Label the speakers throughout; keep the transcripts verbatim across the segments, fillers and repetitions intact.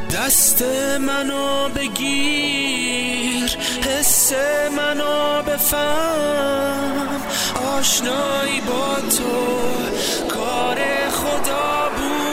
Speaker 1: دست منو بگیر، حس منو بفهم، آشنایی با تو کار خدا بود.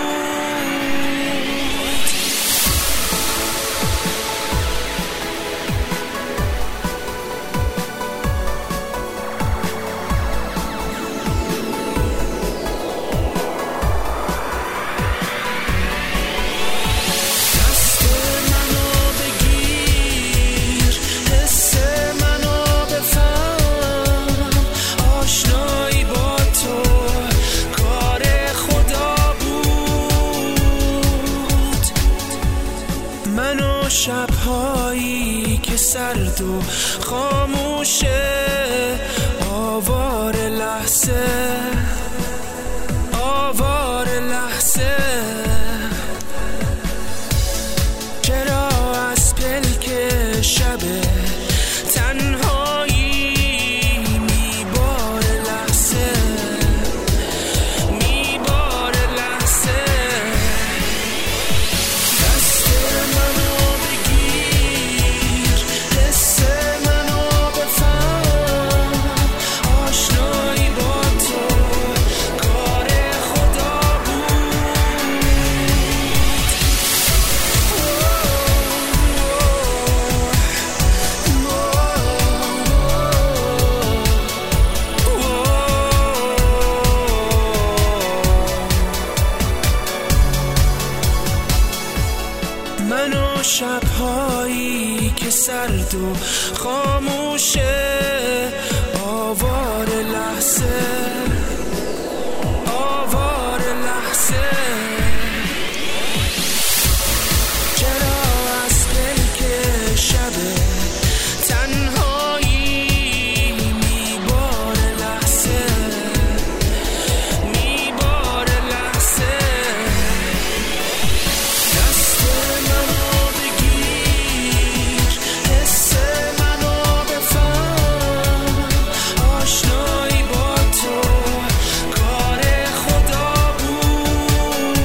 Speaker 1: شب‌هایی که سرد و خاموشه، آوار لحظه آوار لحظه، چرا از پلک شب تنهایی میبار لحظه میبار لحظه. دست منو منو شب‌هایی که سرد و خاموشه، آوار لحظه آوار لحظه، چرا از پلک شب تنهایی میبار لحظه میبار لحظه. دست منو بگیر، حس منو بفهم، آشنایی با تو کار خدا بود.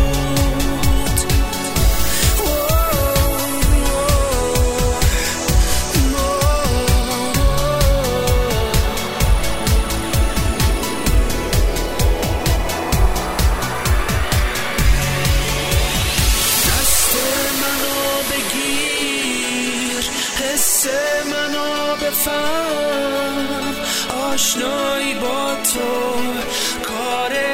Speaker 1: دست منو بگیر، حس منو بفهم، آشنایی با تو کار